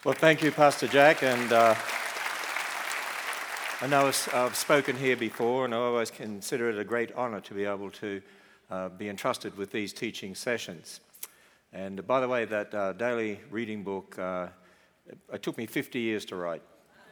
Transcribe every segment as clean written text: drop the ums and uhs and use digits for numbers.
Well, thank you, Pastor Jack. And I know I've spoken here before, and I always consider it a great honor to be able to be entrusted with these teaching sessions. And by the way, that daily reading book, it took me 50 years to write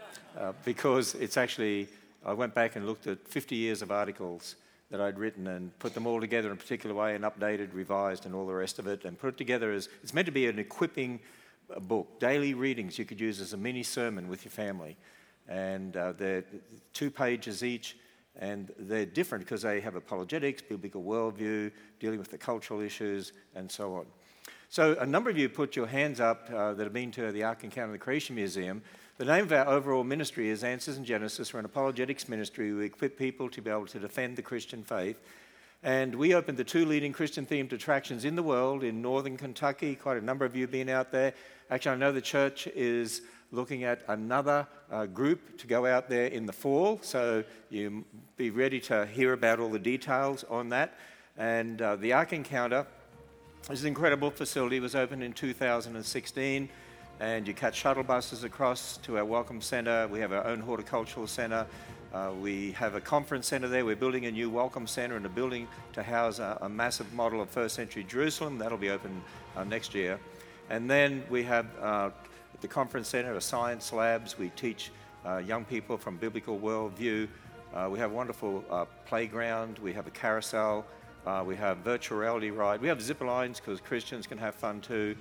because it's actually, I went back and looked at 50 years of articles that I'd written and put them all together in a particular way and updated, revised, and all the rest of it, and put it together as, it's meant to be an equipping book, daily readings you could use as a mini sermon with your family. And they're 2 pages each, and they're different because they have apologetics, biblical worldview, dealing with the cultural issues, and so on. So a number of you put your hands up that have been to the Ark Encounter of the Creation Museum. The name of our overall ministry is Answers in Genesis. We're an apologetics ministry. We equip people to be able to defend the Christian faith. And we opened the 2 leading Christian-themed attractions in the world in northern Kentucky. Quite a number of you have been out there. Actually, I know the church is looking at another group to go out there in the fall, so you be ready to hear about all the details on that. And the Ark Encounter is an incredible facility. It was opened in 2016, and you catch shuttle buses across to our Welcome Center. We have our own horticultural center. We have a conference center there. We're building a new Welcome Center and a building to house a massive model of first century Jerusalem. That'll be open next year. And then we have at the conference center science labs. We teach young people from biblical worldview. We have a wonderful playground. We have a carousel. We have virtual reality ride. We have zip lines because Christians can have fun too.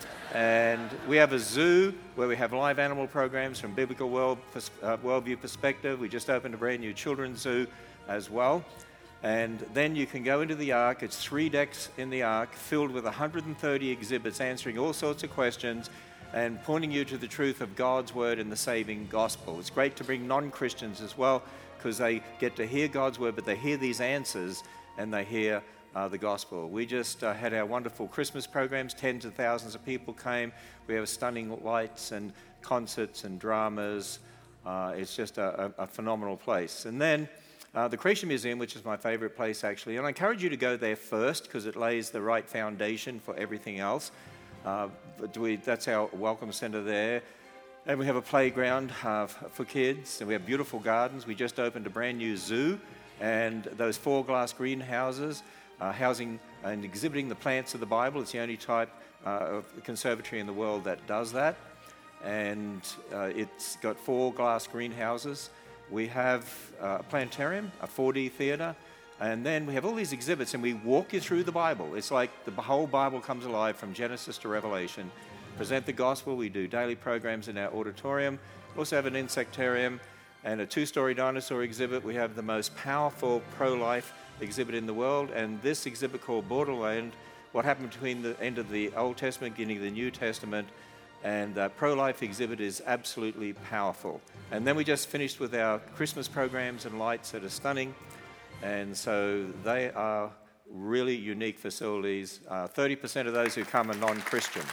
And we have a zoo where we have live animal programs from biblical worldview perspective. We just opened a brand new children's zoo as well. And then you can go into the Ark. It's 3 decks in the Ark filled with 130 exhibits answering all sorts of questions and pointing you to the truth of God's word and the saving gospel. It's great to bring non-Christians as well because they get to hear God's word, but they hear these answers and they hear the gospel. We just had our wonderful Christmas programs. Tens of thousands of people came. We have stunning lights and concerts and dramas. It's just a phenomenal place. And then the Creation Museum, which is my favorite place actually, and I encourage you to go there first because it lays the right foundation for everything else. That's our welcome center there. And we have a playground for kids, and we have beautiful gardens. We just opened a brand new zoo, and those 4 glass greenhouses housing and exhibiting the plants of the Bible. It's the only type of conservatory in the world that does that. And it's got 4 glass greenhouses. We have a planetarium, a 4D theater, and then we have all these exhibits, and we walk you through the Bible. It's like the whole Bible comes alive from Genesis to Revelation. Present the gospel. We do daily programs in our auditorium. We also have an insectarium and a 2-story dinosaur exhibit. We have the most powerful pro-life exhibit in the world, and this exhibit called Borderland, what happened between the end of the Old Testament, beginning of the New Testament, and the pro-life exhibit is absolutely powerful. And then we just finished with our Christmas programs and lights that are stunning, and so they are really unique facilities. 30% of those who come are non-Christian.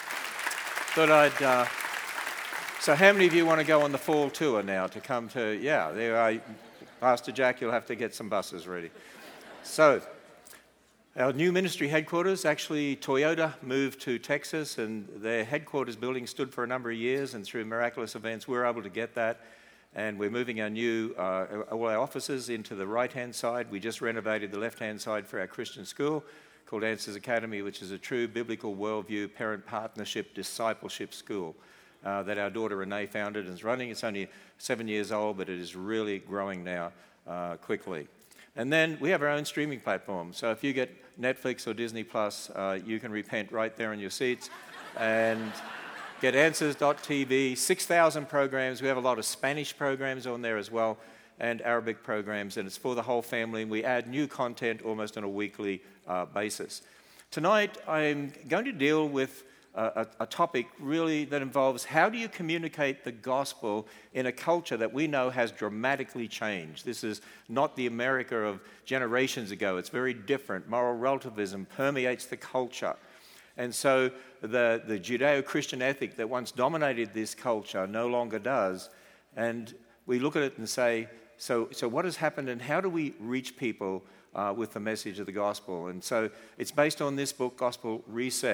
So how many of you want to go on the fall tour now to come to, there are, Pastor Jack, you'll have to get some buses ready. So our new ministry headquarters, actually Toyota moved to Texas, and their headquarters building stood for a number of years, and through miraculous events we were able to get that, and we're moving our new, all our offices into the right-hand side. We just renovated the left-hand side for our Christian school called Answers Academy, which is a true biblical worldview, parent partnership, discipleship school that our daughter Renee founded and is running. It's only 7 years old, but it is really growing now quickly. And then we have our own streaming platform. So if you get Netflix or Disney Plus, you can repent right there in your seats and get Answers.tv, 6,000 programs. We have a lot of Spanish programs on there as well and Arabic programs, and it's for the whole family. And we add new content almost on a weekly basis. Tonight, I'm going to deal with a topic really that involves how do you communicate the gospel in a culture that we know has dramatically changed. This is not the America of generations ago. It's very different. Moral relativism permeates the culture. And so the Judeo-Christian ethic that once dominated this culture no longer does. And we look at it and say, so what has happened and how do we reach people with the message of the gospel? And so it's based on this book, Gospel Reset.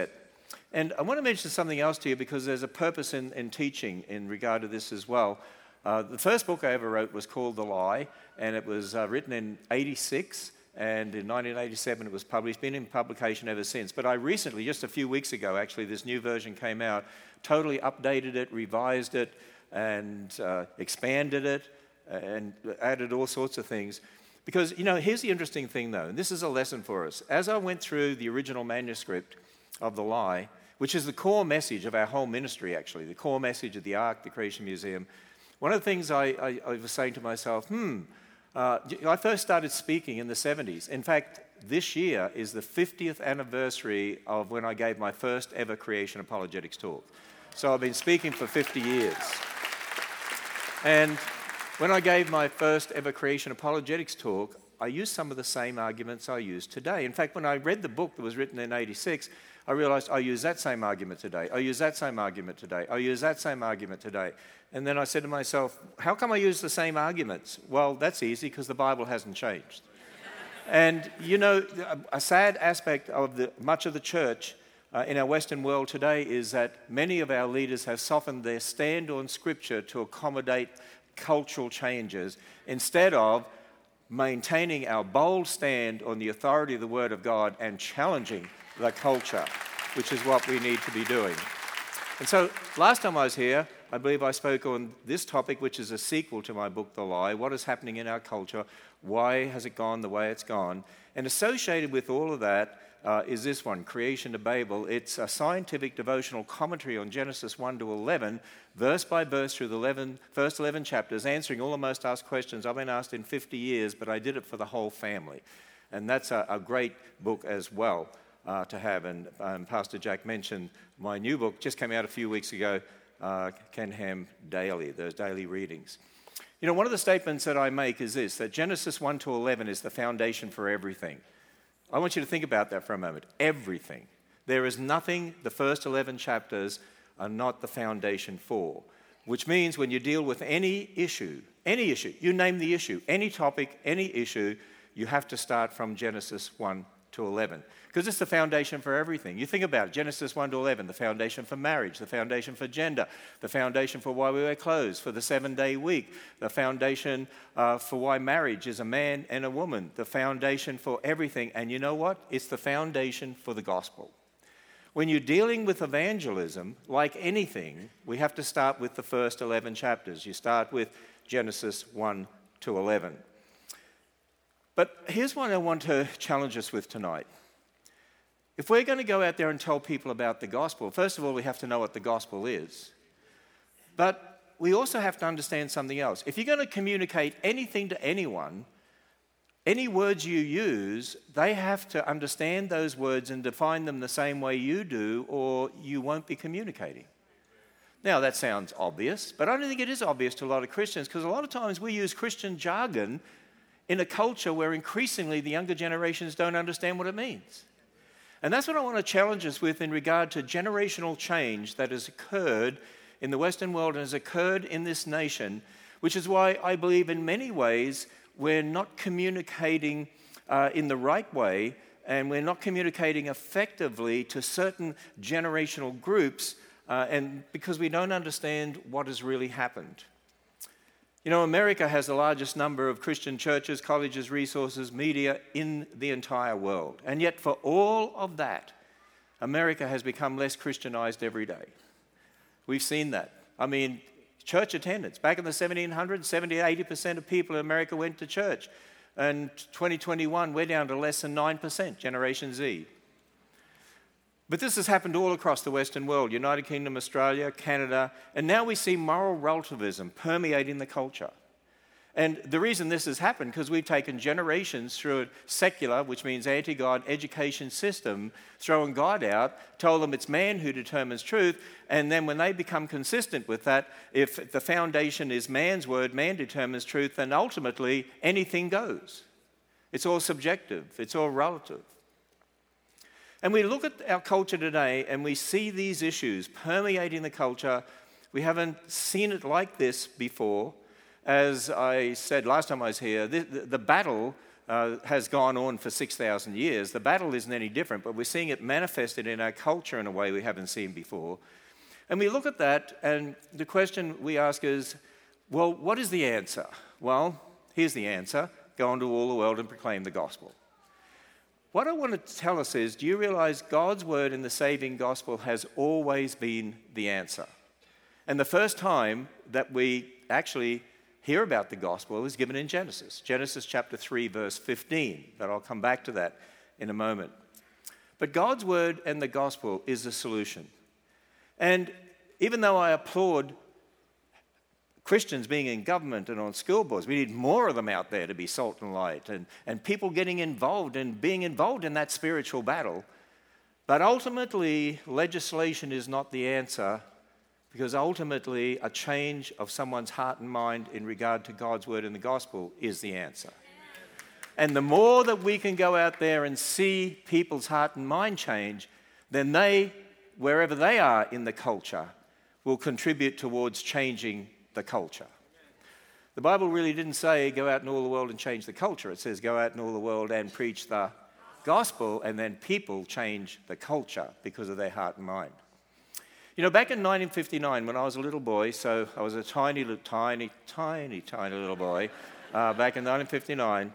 And I want to mention something else to you because there's a purpose in teaching in regard to this as well. The first book I ever wrote was called The Lie, and it was written in 86, and in 1987 it was published. It's been in publication ever since. But I recently, just a few weeks ago actually, this new version came out, totally updated it, revised it, and expanded it, and added all sorts of things. Because, here's the interesting thing though, and this is a lesson for us. As I went through the original manuscript of The Lie, which is the core message of our whole ministry actually, the core message of the Ark, the Creation Museum, one of the things I was saying to myself, I first started speaking in the 70s. In fact, this year is the 50th anniversary of when I gave my first ever creation apologetics talk. So I've been speaking for 50 years. And when I gave my first ever creation apologetics talk, I used some of the same arguments I use today. In fact, when I read the book that was written in 86, I realized I use that same argument today. I use that same argument today. I use that same argument today. And then I said to myself, how come I use the same arguments? Well, that's easy because the Bible hasn't changed. And, a sad aspect of much of the church in our Western world today is that many of our leaders have softened their stand on Scripture to accommodate cultural changes instead of maintaining our bold stand on the authority of the Word of God and challenging the culture, which is what we need to be doing. And so last time I was here, I believe I spoke on this topic, which is a sequel to my book, The Lie. What is happening in our culture? Why has it gone the way it's gone? And associated with all of that is this one, Creation to Babel. It's a scientific devotional commentary on Genesis 1 to 11, verse by verse through the first 11 chapters, answering all the most asked questions I've been asked in 50 years, but I did it for the whole family. And that's a great book as well to have. And Pastor Jack mentioned my new book, just came out a few weeks ago, Ken Ham Daily, those daily readings. One of the statements that I make is this, that Genesis 1 to 11 is the foundation for everything. I want you to think about that for a moment. Everything. There is nothing the first 11 chapters are not the foundation for, which means when you deal with any issue, you name the issue, any topic, any issue, you have to start from Genesis 1 to 11. Because it's the foundation for everything. You think about it, Genesis 1 to 11, the foundation for marriage, the foundation for gender, the foundation for why we wear clothes, for the 7-day week, the foundation for why marriage is a man and a woman, the foundation for everything. And you know what? It's the foundation for the gospel. When you're dealing with evangelism, like anything, we have to start with the first 11 chapters. You start with Genesis 1 to 11. But here's what I want to challenge us with tonight. If we're going to go out there and tell people about the gospel, first of all, we have to know what the gospel is. But we also have to understand something else. If you're going to communicate anything to anyone, any words you use, they have to understand those words and define them the same way you do, or you won't be communicating. Now, that sounds obvious, but I don't think it is obvious to a lot of Christians, because a lot of times we use Christian jargon in a culture where increasingly the younger generations don't understand what it means. And that's what I want to challenge us with in regard to generational change that has occurred in the Western world and has occurred in this nation, which is why I believe in many ways we're not communicating in the right way, and we're not communicating effectively to certain generational groups, and because we don't understand what has really happened. America has the largest number of Christian churches, colleges, resources, media in the entire world. And yet for all of that, America has become less Christianized every day. We've seen that. Church attendance. Back in the 1700s, 70-80% of people in America went to church. And 2021, we're down to less than 9%, Generation Z. But this has happened all across the Western world, United Kingdom, Australia, Canada, and now we see moral relativism permeating the culture. And the reason this has happened, because we've taken generations through a secular, which means anti-God, education system, throwing God out, told them it's man who determines truth, and then when they become consistent with that, if the foundation is man's word, man determines truth, then ultimately anything goes. It's all subjective, it's all relative. And we look at our culture today and we see these issues permeating the culture. We haven't seen it like this before. As I said last time I was here, the battle has gone on for 6,000 years. The battle isn't any different, but we're seeing it manifested in our culture in a way we haven't seen before. And we look at that, and the question we ask is, well, what is the answer? Well, here's the answer. Go into all the world and proclaim the gospel. What I want to tell us is, do you realize God's word in the saving gospel has always been the answer? And the first time that we actually hear about the gospel is given in Genesis. Genesis chapter 3, verse 15. But I'll come back to that in a moment. But God's word and the gospel is the solution. And even though I applaud Christians being in government and on school boards, we need more of them out there to be salt and light, and people getting involved and being involved in that spiritual battle. But ultimately, legislation is not the answer, because ultimately a change of someone's heart and mind in regard to God's word and the gospel is the answer. And the more that we can go out there and see people's heart and mind change, then they, wherever they are in the culture, will contribute towards changing the culture. The Bible really didn't say go out in all the world and change the culture. It says go out in all the world and preach the gospel, and then people change the culture because of their heart and mind. You know, back in 1959, when I was a little boy, so I was a tiny little boy, back in 1959,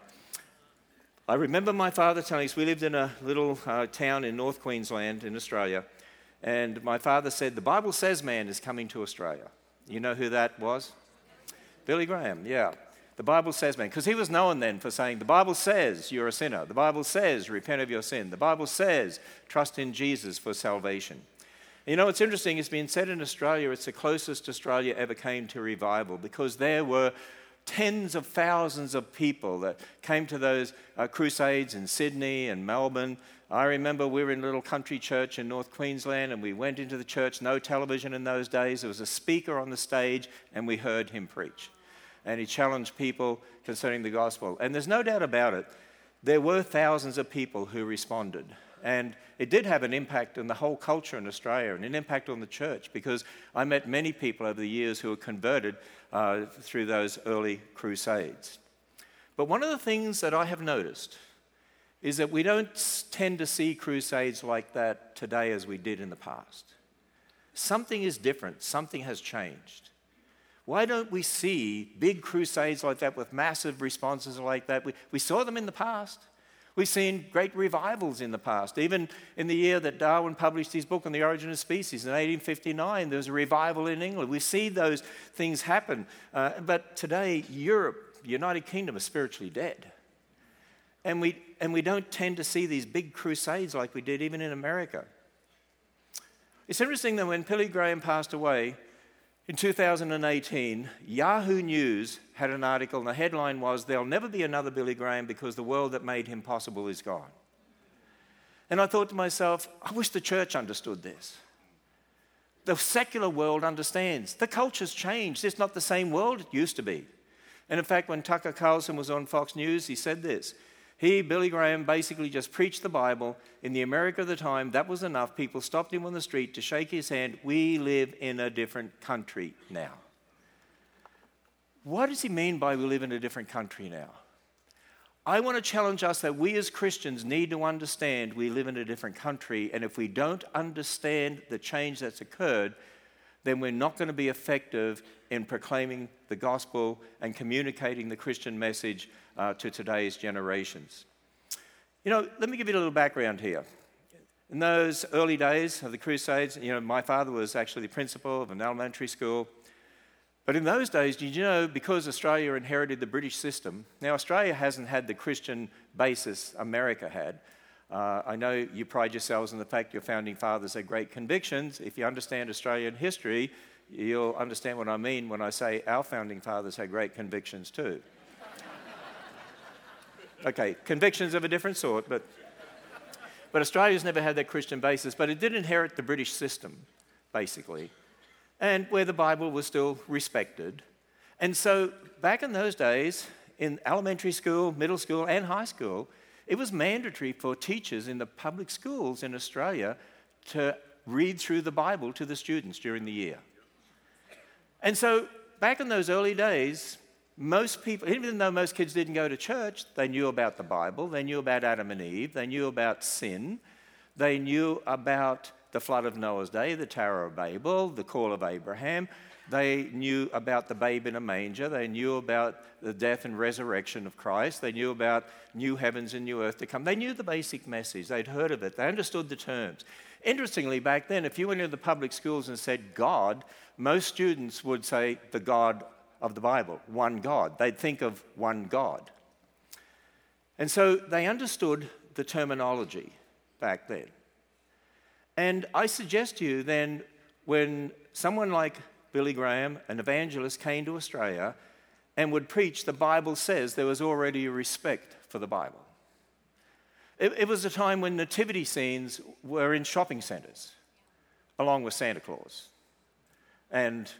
I remember my father telling us, we lived in a little town in North Queensland in Australia, and my father said, the Bible says man is coming to Australia. You know who that was? Billy Graham, yeah. The Bible says man, because he was known then for saying, the Bible says you're a sinner. The Bible says repent of your sin. The Bible says trust in Jesus for salvation. You know, it's interesting, it's been said in Australia, it's the closest Australia ever came to revival, because there were tens of thousands of people that came to those crusades in Sydney and Melbourne. I remember we were in a little country church in North Queensland, and we went into the church, no television in those days. There was a speaker on the stage, and we heard him preach. And he challenged people concerning the gospel. And there's no doubt about it, there were thousands of people who responded. And it did have an impact on the whole culture in Australia and an impact on the church, because I met many people over the years who were converted through those early crusades. But one of the things that I have noticed is that we don't tend to see crusades like that today as we did in the past. Something is different. Something has changed. Why don't we see big crusades like that with massive responses like that? We saw them in the past. We've seen great revivals in the past. Even in the year that Darwin published his book on the origin of species in 1859, there was a revival in England. We see those things happen. But today, Europe, the United Kingdom, are spiritually dead. And we don't tend to see these big crusades like we did even in America. It's interesting that when Billy Graham passed away in 2018, Yahoo News had an article, and the headline was, "There'll never be another Billy Graham because the world that made him possible is gone." And I thought to myself, I wish the church understood this. The secular world understands. The culture's changed. It's not the same world it used to be. And in fact, when Tucker Carlson was on Fox News, he said this. Billy Graham, basically just preached the Bible. In the America of the time, that was enough. People stopped him on the street to shake his hand. We live in a different country now. What does he mean by we live in a different country now? I want to challenge us that we as Christians need to understand we live in a different country, and if we don't understand the change that's occurred, then we're not going to be effective in proclaiming the gospel and communicating the Christian message to today's generations. You know, let me give you a little background here. In those early days of the Crusades, you know, my father was actually the principal of an elementary school. But in those days, did you know, because Australia inherited the British system, now Australia hasn't had the Christian basis America had. I know you pride yourselves on the fact your founding fathers had great convictions. If you understand Australian history, you'll understand what I mean when I say our founding fathers had great convictions too. Okay, convictions of a different sort, but Australia's never had that Christian basis, but it did inherit the British system, basically, and where the Bible was still respected. And so back in those days, in elementary school, middle school, and high school, it was mandatory for teachers in the public schools in Australia to read through the Bible to the students during the year. And so back in those early days, most people, even though most kids didn't go to church, they knew about the Bible, they knew about Adam and Eve, they knew about sin, they knew about the flood of Noah's day, the Tower of Babel, the call of Abraham. They knew about the babe in a manger. They knew about the death and resurrection of Christ. They knew about new heavens and new earth to come. They knew the basic message. They'd heard of it. They understood the terms. Interestingly, back then, if you went into the public schools and said God, most students would say the God of the Bible, one God. They'd think of one God. And so they understood the terminology back then. And I suggest to you then, when someone like Billy Graham, an evangelist, came to Australia and would preach, the Bible says there was already a respect for the Bible. It was a time when nativity scenes were in shopping centres, along with Santa Claus, and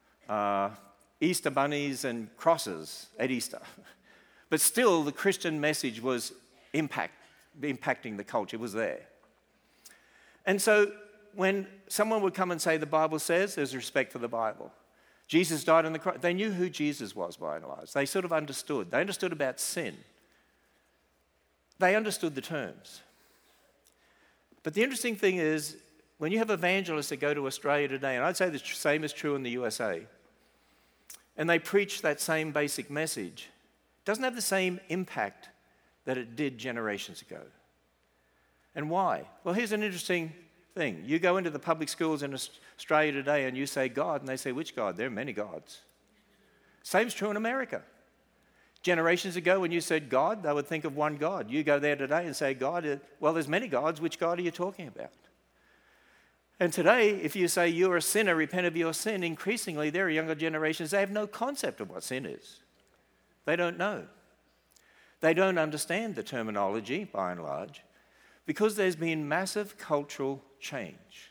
Easter bunnies and crosses at Easter. But still, the Christian message was impacting the culture. It was there. And so when someone would come and say the Bible says, there's respect for the Bible. Jesus died on the cross. They knew who Jesus was by and large. They sort of understood. They understood about sin. They understood the terms. But the interesting thing is, when you have evangelists that go to Australia today, and I'd say the same is true in the USA, and they preach that same basic message, it doesn't have the same impact that it did generations ago. And why? Well, here's an interesting thing. You go into the public schools in Australia today and you say God, and they say, which God? There are many gods. Same's true in America. Generations ago, when you said God, they would think of one God. You go there today and say God, well, there's many gods. Which God are you talking about? And today, if you say you're a sinner, repent of your sin, increasingly there are younger generations, they have no concept of what sin is. They don't know. They don't understand the terminology, by and large, because there's been massive cultural change.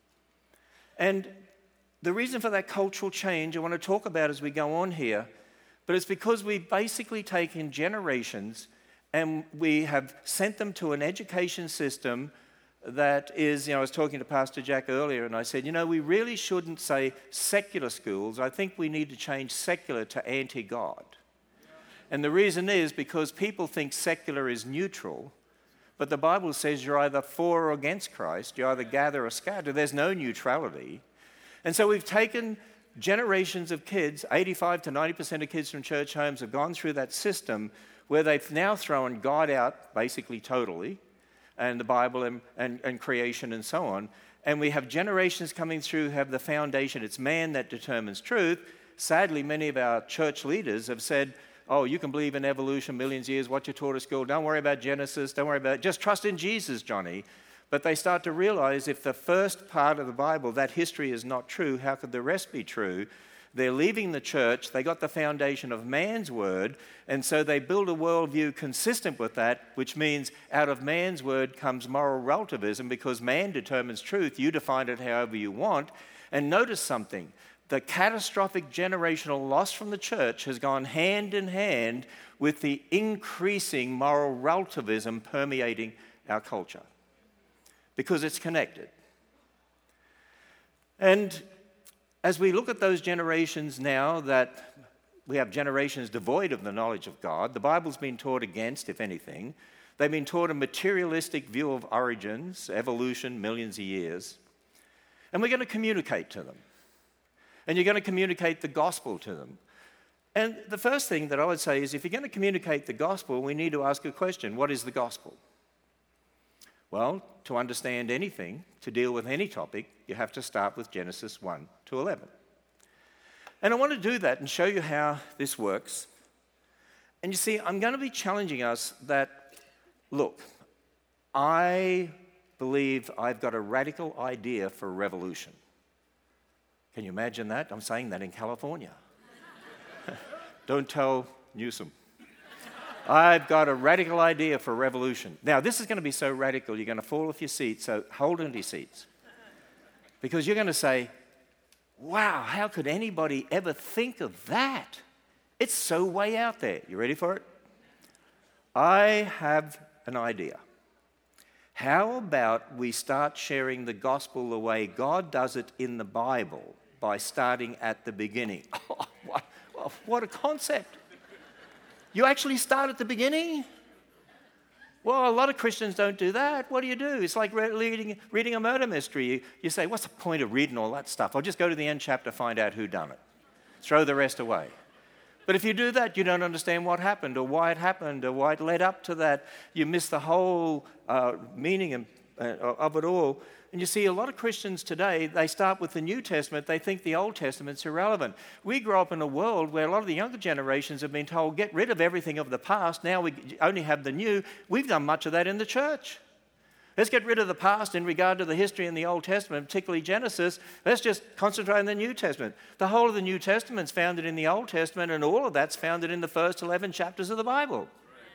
And the reason for that cultural change I want to talk about as we go on here, but it's because we've basically taken generations and we have sent them to an education system that is, I was talking to Pastor Jack earlier and I said, we really shouldn't say secular schools. I think we need to change secular to anti-God. And the reason is because people think secular is neutral, but the Bible says you're either for or against Christ. You either gather or scatter. There's no neutrality. And so we've taken generations of kids, 85 to 90% of kids from church homes have gone through that system where they've now thrown God out basically totally, and the Bible and creation and so on. And we have generations coming through who have the foundation. It's man that determines truth. Sadly, many of our church leaders have said, oh, you can believe in evolution, millions of years, what you taught at school. Don't worry about Genesis. Don't worry about it. Just trust in Jesus, Johnny. But they start to realize if the first part of the Bible, that history is not true, how could the rest be true? They're leaving the church. They got the foundation of man's word. And so they build a worldview consistent with that, which means out of man's word comes moral relativism because man determines truth. You define it however you want. And notice something. The catastrophic generational loss from the church has gone hand in hand with the increasing moral relativism permeating our culture because it's connected. And as we look at those generations now that we have generations devoid of the knowledge of God, the Bible's been taught against, if anything. They've been taught a materialistic view of origins, evolution, millions of years. And we're going to communicate to them. And you're going to communicate the gospel to them. And the first thing that I would say is if you're going to communicate the gospel, we need to ask a question. What is the gospel? Well, to understand anything, to deal with any topic, you have to start with Genesis 1 to 11. And I want to do that and show you how this works. And you see, I'm going to be challenging us that, look, I believe I've got a radical idea for revolution. Can you imagine that? I'm saying that in California. Don't tell Newsom. I've got a radical idea for revolution. Now, this is going to be so radical, you're going to fall off your seat, so hold onto your seats. Because you're going to say, wow, how could anybody ever think of that? It's so way out there. You ready for it? I have an idea. How about we start sharing the gospel the way God does it in the Bible by starting at the beginning? Oh, what a concept. You actually start at the beginning? Well, a lot of Christians don't do that. What do? It's like reading a murder mystery. You say, what's the point of reading all that stuff? I'll just go to the end chapter, find out who done it. Throw the rest away. But if you do that, you don't understand what happened or why it happened or why it led up to that. You miss the whole meaning of it all. And you see, a lot of Christians today, they start with the New Testament. They think the Old Testament's irrelevant. We grew up in a world where a lot of the younger generations have been told, get rid of everything of the past. Now we only have the new. We've done much of that in the church. Let's get rid of the past in regard to the history in the Old Testament, particularly Genesis. Let's just concentrate on the New Testament. The whole of the New Testament's founded in the Old Testament, and all of that's founded in the first 11 chapters of the Bible.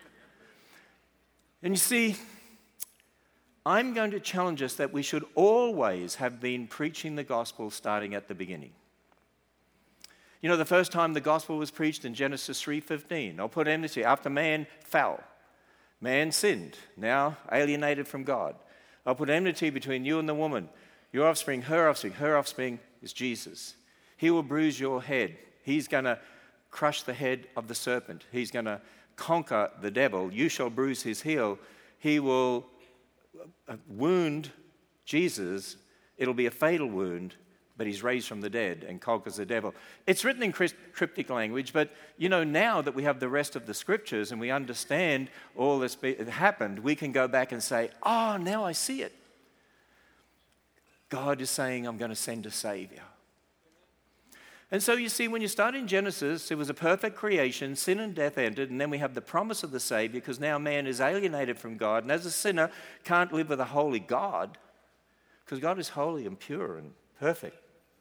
And you see, I'm going to challenge us that we should always have been preaching the gospel starting at the beginning. You know, the first time the gospel was preached in Genesis 3:15, I'll put enmity after man fell. Man sinned, now alienated from God. I'll put enmity between you and the woman, your offspring. Her offspring is Jesus. He will bruise your head. He's going to crush the head of the serpent. He's going to conquer the devil. You shall bruise his heel. He will wound Jesus. It'll be a fatal wound, but he's raised from the dead and conquers the devil. It's written in cryptic language, but you know, now that we have the rest of the scriptures and we understand all that's happened, we can go back and say, oh, now I see it. God is saying, I'm going to send a Savior. And so you see, when you start in Genesis, it was a perfect creation, sin and death entered, and then we have the promise of the Savior, because now man is alienated from God, and as a sinner, can't live with a holy God, because God is holy and pure and perfect.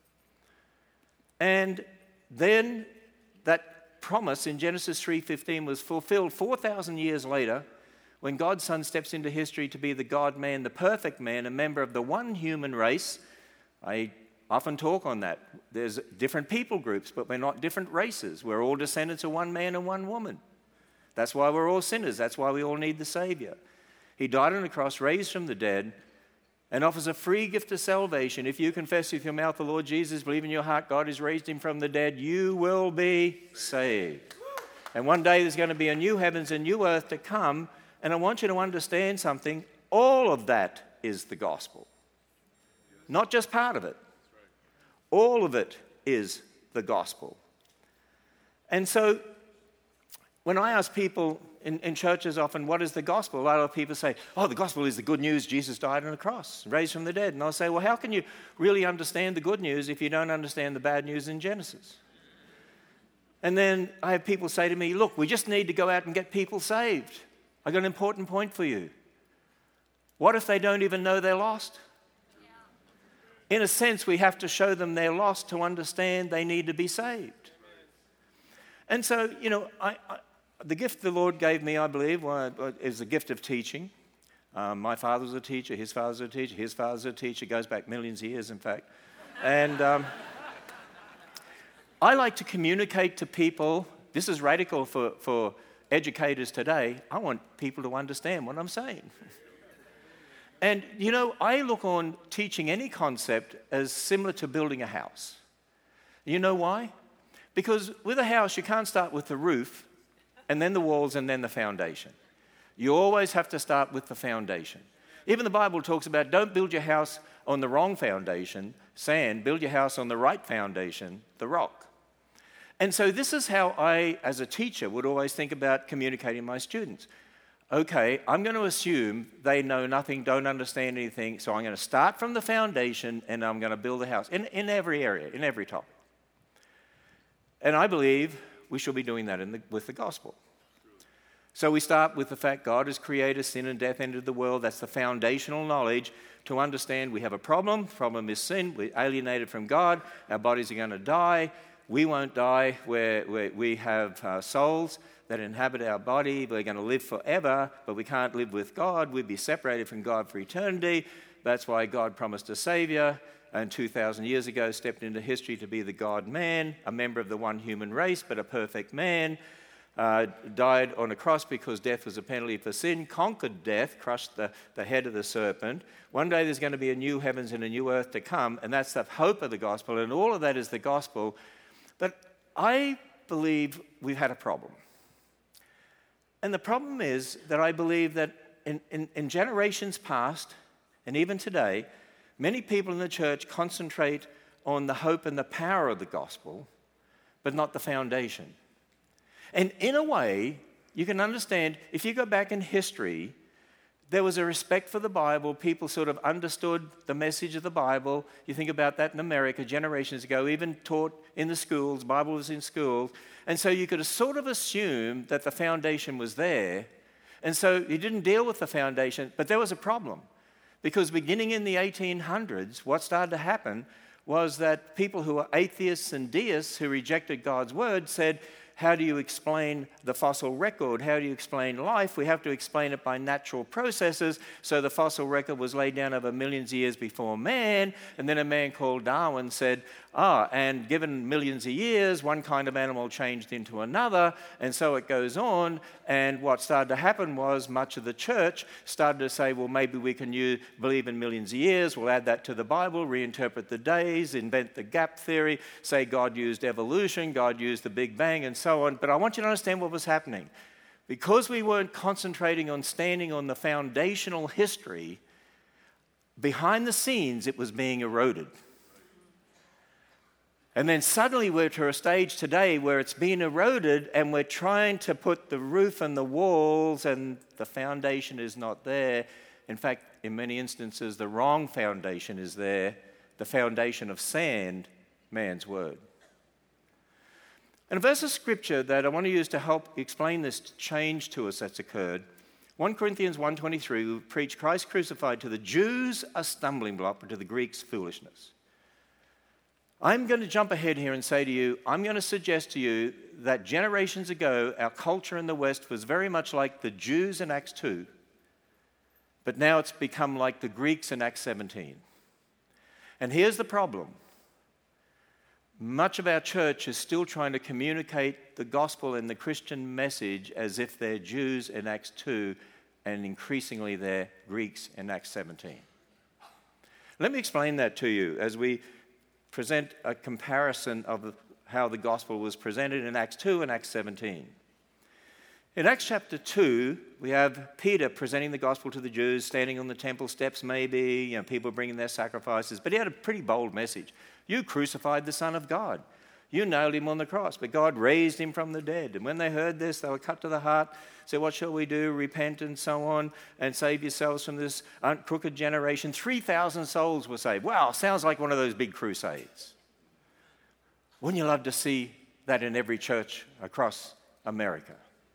And then that promise in Genesis 3:15 was fulfilled 4,000 years later when God's Son steps into history to be the God-man, the perfect man, a member of the one human race. I often talk on that. There's different people groups, but we're not different races. We're all descendants of one man and one woman. That's why we're all sinners. That's why we all need the Savior. He died on the cross, raised from the dead, and offers a free gift of salvation. If you confess with your mouth the Lord Jesus, believe in your heart God has raised him from the dead, you will be saved. And one day there's going to be a new heavens and new earth to come. And I want you to understand something. All of that is the gospel. Not just part of it. All of it is the gospel. And so when I ask people in churches often, what is the gospel? A lot of people say, oh, the gospel is the good news. Jesus died on the cross, raised from the dead. And I'll say, well, how can you really understand the good news if you don't understand the bad news in Genesis? And then I have people say to me, look, we just need to go out and get people saved. I've got an important point for you. What if they don't even know they're lost? In a sense, we have to show them they're lost to understand they need to be saved. And so, you know, the gift the Lord gave me, I believe, is the gift of teaching. My father was a teacher, his father's a teacher, his father's a teacher. It goes back millions of years, in fact. And I like to communicate to people. This is radical for educators today. I want people to understand what I'm saying. And, you know, I look on teaching any concept as similar to building a house. You know why? Because with a house, you can't start with the roof and then the walls and then the foundation. You always have to start with the foundation. Even the Bible talks about don't build your house on the wrong foundation, sand, build your house on the right foundation, the rock. And so this is how I, as a teacher, would always think about communicating to my students. Okay, I'm going to assume they know nothing, don't understand anything, so I'm going to start from the foundation and I'm going to build a house in every area, in every topic. And I believe we should be doing that with the gospel. So we start with the fact God has created, sin and death entered the world. That's the foundational knowledge to understand we have a problem. The problem is sin. We're alienated from God. Our bodies are going to die. We won't die. We have souls that inhabit our body. We're going to live forever, but we can't live with God. We'd be separated from God for eternity. That's why God promised a Savior, and 2,000 years ago stepped into history to be the God-man, a member of the one human race, but a perfect man. Died on a cross because death was a penalty for sin, conquered death, crushed the head of the serpent. One day there's going to be a new heavens and a new earth to come, and that's the hope of the gospel, and all of that is the gospel. But I believe we've had a problem. And the problem is that I believe that in generations past, and even today, many people in the church concentrate on the hope and the power of the gospel, but not the foundation. And in a way, you can understand, if you go back in history, there was a respect for the Bible. People sort of understood the message of the Bible. You think about that in America generations ago, even taught in the schools, Bible was in schools. And so you could sort of assume that the foundation was there. And so you didn't deal with the foundation, but there was a problem. Because beginning in the 1800s, what started to happen was that people who were atheists and deists who rejected God's word said, how do you explain the fossil record? How do you explain life? We have to explain it by natural processes. So the fossil record was laid down over millions of years before man. And then a man called Darwin said, and given millions of years, one kind of animal changed into another. And so it goes on. And what started to happen was much of the church started to say, well, maybe we can believe in millions of years. We'll add that to the Bible, reinterpret the days, invent the gap theory, say God used evolution, God used the Big Bang, and so on. But I want you to understand what was happening. Because we weren't concentrating on standing on the foundational history, behind the scenes it was being eroded. And then suddenly we're to a stage today where it's being eroded and we're trying to put the roof and the walls and the foundation is not there. In fact, in many instances, the wrong foundation is there, the foundation of sand, man's word. And a verse of scripture that I want to use to help explain this change to us that's occurred, 1 Corinthians 1:23, who preach Christ crucified to the Jews a stumbling block, but to the Greeks foolishness. I'm going to jump ahead here and say to you, I'm going to suggest to you that generations ago, our culture in the West was very much like the Jews in Acts 2, but now it's become like the Greeks in Acts 17. And here's the problem. Much of our church is still trying to communicate the gospel and the Christian message as if they're Jews in Acts 2 and increasingly they're Greeks in Acts 17. Let me explain that to you as we present a comparison of how the gospel was presented in Acts 2 and Acts 17. In Acts chapter 2, we have Peter presenting the gospel to the Jews, standing on the temple steps maybe, people bringing their sacrifices, but he had a pretty bold message. You crucified the Son of God. You nailed him on the cross, but God raised him from the dead. And when they heard this, they were cut to the heart, said, what shall we do? Repent and so on, and save yourselves from this crooked generation. 3,000 souls were saved. Wow, sounds like one of those big crusades. Wouldn't you love to see that in every church across America?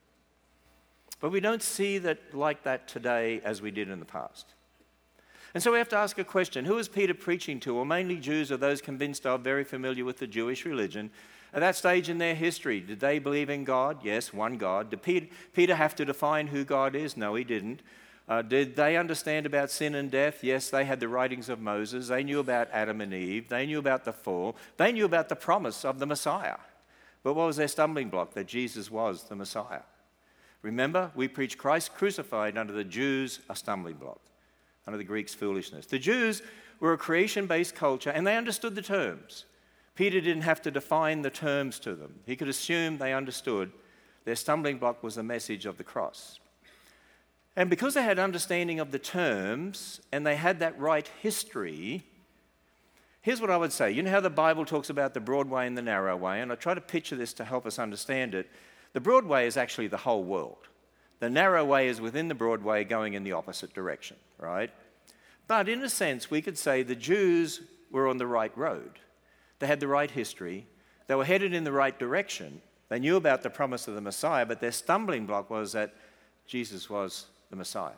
But we don't see that like that today as we did in the past. And so we have to ask a question. Who is Peter preaching to? Well, mainly Jews or those convinced of, very familiar with the Jewish religion. At that stage in their history, did they believe in God? Yes, one God. Did Peter have to define who God is? No, he didn't. Did they understand about sin and death? Yes, they had the writings of Moses. They knew about Adam and Eve. They knew about the fall. They knew about the promise of the Messiah. But what was their stumbling block? That Jesus was the Messiah. Remember, we preach Christ crucified, under the Jews a stumbling block, under the Greeks foolishness. The Jews were a creation-based culture and they understood the terms. Peter didn't have to define the terms to them. He could assume they understood. Their stumbling block was the message of the cross. And because they had understanding of the terms and they had that right history, here's what I would say. You know how the Bible talks about the broad way and the narrow way? And I try to picture this to help us understand it. The broad way is actually the whole world. The narrow way is within the broad way going in the opposite direction, right? But in a sense, we could say the Jews were on the right road. They had the right history. They were headed in the right direction. They knew about the promise of the Messiah, but their stumbling block was that Jesus was the Messiah.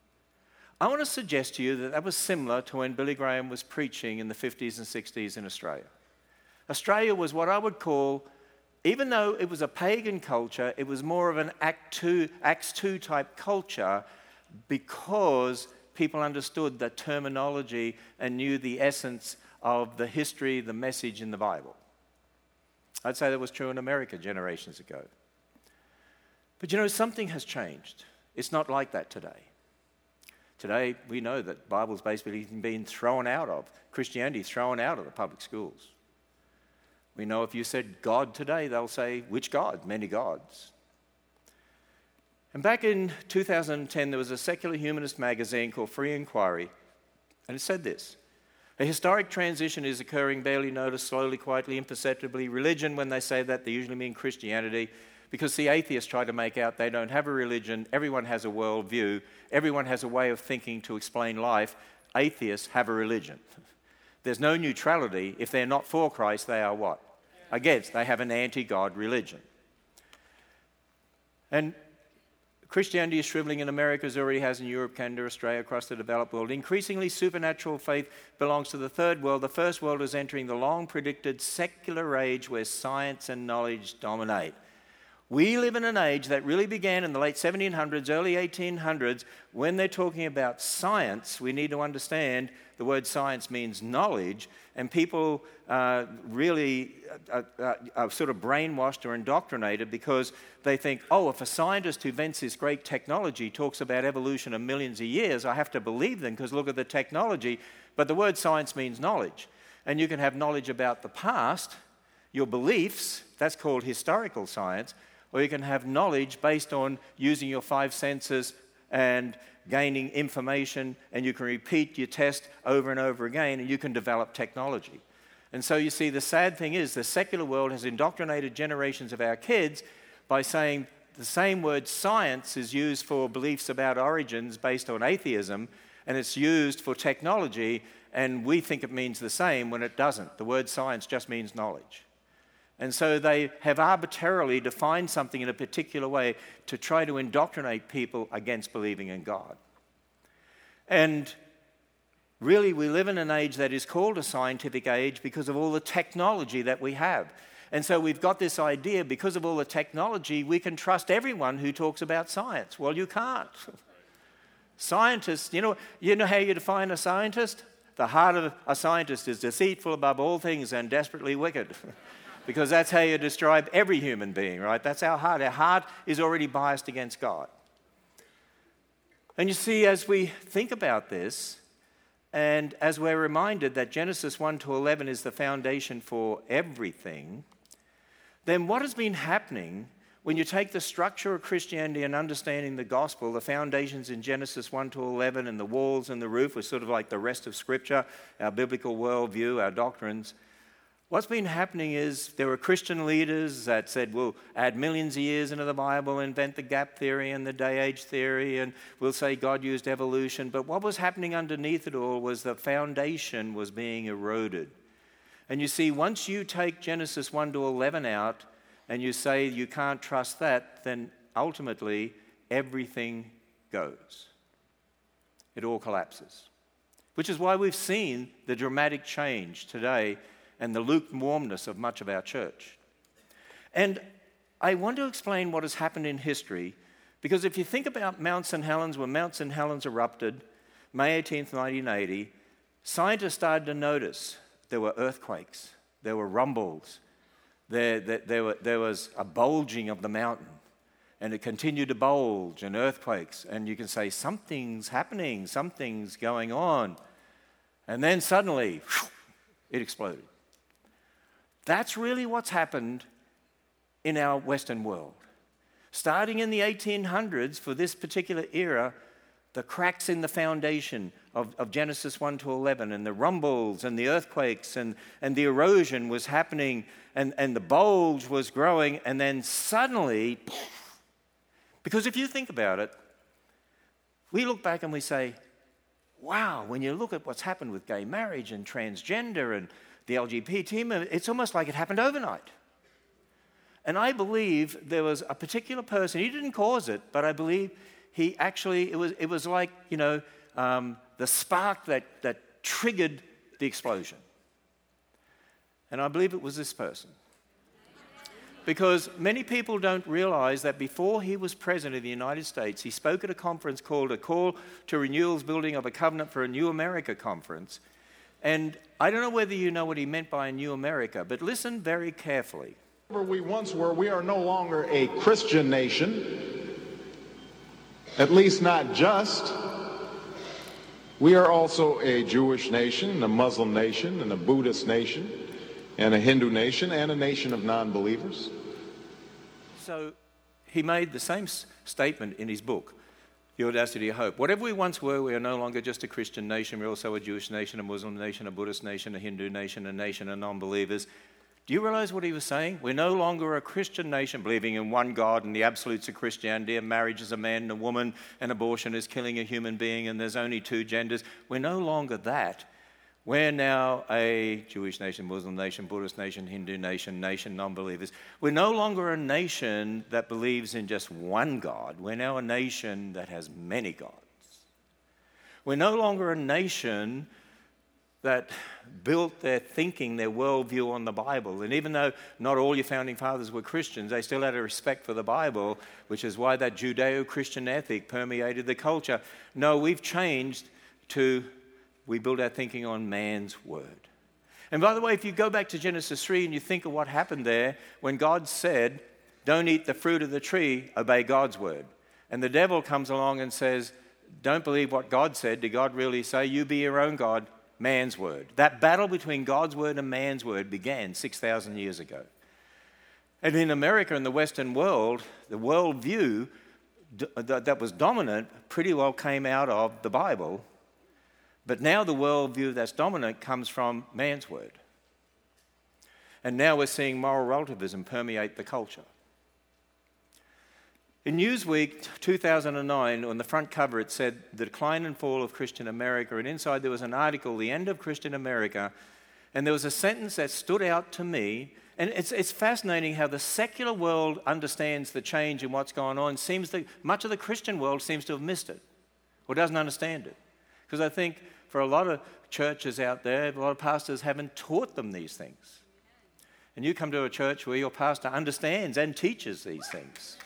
I want to suggest to you that that was similar to when Billy Graham was preaching in the 50s and 60s in Australia. Australia was what I would call, even though it was a pagan culture, it was more of an Acts 2 type culture because people understood the terminology and knew the essence of the history, the message in the Bible. I'd say that was true in America generations ago. But you know, something has changed. It's not like that today. Today, we know that the Bible's basically been thrown out of, Christianity thrown out of the public schools. We know if you said God today, they'll say, which God? Many gods. And back in 2010, there was a secular humanist magazine called Free Inquiry, and it said this: a historic transition is occurring, barely noticed, slowly, quietly, imperceptibly. Religion, when they say that, they usually mean Christianity, because the atheists try to make out they don't have a religion, everyone has a worldview, everyone has a way of thinking to explain life. Atheists have a religion. There's no neutrality. If they're not for Christ, they are what? Against. They have an anti-God religion. And Christianity is shriveling in America, as it already has in Europe, Canada, Australia, across the developed world. Increasingly, supernatural faith belongs to the third world. The first world is entering the long-predicted secular age where science and knowledge dominate. We live in an age that really began in the late 1700s, early 1800s. When they're talking about science, we need to understand the word science means knowledge, and people really are sort of brainwashed or indoctrinated because they think, oh, if a scientist who invents this great technology talks about evolution of millions of years, I have to believe them because look at the technology. But the word science means knowledge. And you can have knowledge about the past, your beliefs, that's called historical science, or you can have knowledge based on using your five senses and gaining information, and you can repeat your test over and over again, and you can develop technology. And so you see, the sad thing is the secular world has indoctrinated generations of our kids by saying the same word science is used for beliefs about origins based on atheism, and it's used for technology, and we think it means the same when it doesn't. The word science just means knowledge. And so they have arbitrarily defined something in a particular way to try to indoctrinate people against believing in God. And really, we live in an age that is called a scientific age because of all the technology that we have. And so we've got this idea, because of all the technology, we can trust everyone who talks about science. Well, you can't. Scientists, you know how you define a scientist? The heart of a scientist is deceitful above all things and desperately wicked. Because that's how you describe every human being, right? That's our heart. Our heart is already biased against God. And you see, as we think about this, and as we're reminded that Genesis 1 to 11 is the foundation for everything, then what has been happening when you take the structure of Christianity and understanding the gospel, the foundations in Genesis 1 to 11 and the walls and the roof were sort of like the rest of Scripture, our biblical worldview, our doctrines. What's been happening is there were Christian leaders that said, we'll add millions of years into the Bible, invent the gap theory and the day-age theory, and we'll say God used evolution. But what was happening underneath it all was the foundation was being eroded. And you see, once you take Genesis 1 to 11 out and you say you can't trust that, then ultimately everything goes. It all collapses. Which is why we've seen the dramatic change today and the lukewarmness of much of our church. And I want to explain what has happened in history, because if you think about Mount St. Helens, when Mount St. Helens erupted, May 18th, 1980, scientists started to notice there were earthquakes, there were rumbles, there was a bulging of the mountain, and it continued to bulge, and earthquakes, and you can say, something's happening, something's going on. And then suddenly, it exploded. That's really what's happened in our Western world. Starting in the 1800s, for this particular era, the cracks in the foundation of Genesis 1 to 11 and the rumbles and the earthquakes and the erosion was happening and the bulge was growing, and then suddenly, because if you think about it, we look back and we say, wow, when you look at what's happened with gay marriage and transgender and the LGBT movement, it's almost like it happened overnight. And I believe there was a particular person, he didn't cause it, but I believe he actually, it was like, the spark that triggered the explosion. And I believe it was this person. Because many people don't realize that before he was president of the United States, he spoke at a conference called A Call to Renewal's Building of a Covenant for a New America conference. And I don't know whether you know what he meant by a new America, but listen very carefully. Wherever we once were, we are no longer a Christian nation, at least not just. We are also a Jewish nation, a Muslim nation, and a Buddhist nation, and a Hindu nation, and a nation of non-believers. So he made the same statement in his book, The Audacity of Hope. Whatever we once were, we are no longer just a Christian nation. We're also a Jewish nation, a Muslim nation, a Buddhist nation, a Hindu nation, a nation of non-believers. Do you realize what he was saying? We're no longer a Christian nation believing in one God and the absolutes of Christianity, and marriage is a man and a woman, and abortion is killing a human being, and there's only two genders. We're no longer that. We're now a Jewish nation, Muslim nation, Buddhist nation, Hindu nation, non-believers. We're no longer a nation that believes in just one God. We're now a nation that has many gods. We're no longer a nation that built their thinking, their worldview on the Bible. And even though not all your founding fathers were Christians, they still had a respect for the Bible, which is why that Judeo-Christian ethic permeated the culture. No, we've changed to, we build our thinking on man's word. And by the way, if you go back to Genesis 3 and you think of what happened there, when God said, don't eat the fruit of the tree, obey God's word. And the devil comes along and says, don't believe what God said. Did God really say, you be your own God? Man's word. That battle between God's word and man's word began 6,000 years ago. And in America and the Western world, the worldview that was dominant pretty well came out of the Bible. But now the worldview that's dominant comes from man's word. And now we're seeing moral relativism permeate the culture. In Newsweek 2009, on the front cover, it said, The Decline and Fall of Christian America. And inside there was an article, The End of Christian America. And there was a sentence that stood out to me. And it's fascinating how the secular world understands the change in what's going on. Seems that much of the Christian world seems to have missed it or doesn't understand it. Because I think for a lot of churches out there, a lot of pastors haven't taught them these things. And you come to a church where your pastor understands and teaches these things.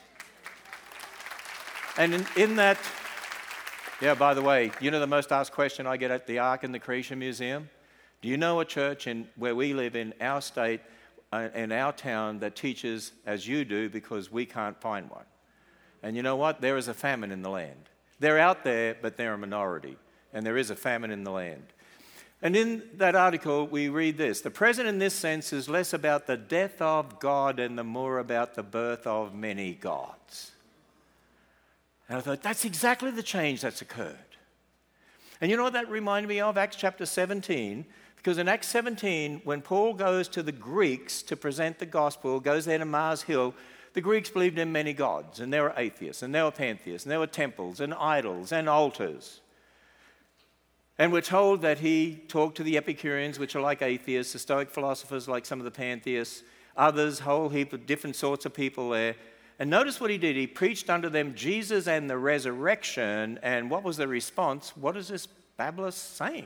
And in that, yeah, by the way, you know the most asked question I get at the Ark and the Creation Museum? Do you know a church where we live in our state, in our town, that teaches as you do because we can't find one? And you know what? There is a famine in the land. They're out there, but they're a minority. And there is a famine in the land. And in that article, we read this. The present in this sense is less about the death of God and the more about the birth of many gods. And I thought, that's exactly the change that's occurred. And you know what that reminded me of? Acts chapter 17. Because in Acts 17, when Paul goes to the Greeks to present the gospel, goes there to Mars Hill, the Greeks believed in many gods. And there were atheists, and there were pantheists, and there were temples, and idols, and altars. And we're told that he talked to the Epicureans, which are like atheists, the Stoic philosophers like some of the pantheists, others, whole heap of different sorts of people there. And notice what he did. He preached unto them Jesus and the resurrection. And what was the response? What is this babbler saying?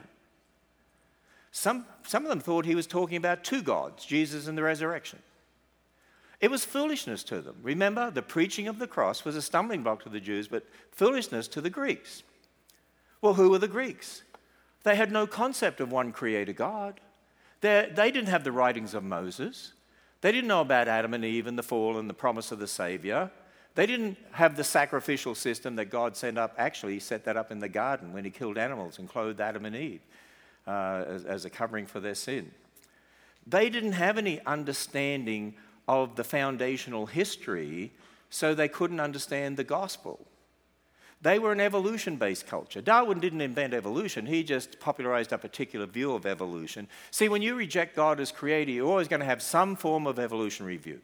Some of them thought he was talking about two gods, Jesus and the resurrection. It was foolishness to them. Remember, the preaching of the cross was a stumbling block to the Jews, but foolishness to the Greeks. Well, who were the Greeks? They had no concept of one creator God. They didn't have the writings of Moses. They didn't know about Adam and Eve and the fall and the promise of the Savior. They didn't have the sacrificial system that God set up. Actually, he set that up in the garden when he killed animals and clothed Adam and Eve as a covering for their sin. They didn't have any understanding of the foundational history, so they couldn't understand the gospel. They were an evolution-based culture. Darwin didn't invent evolution. He just popularized a particular view of evolution. See, when you reject God as creator, you're always going to have some form of evolutionary view.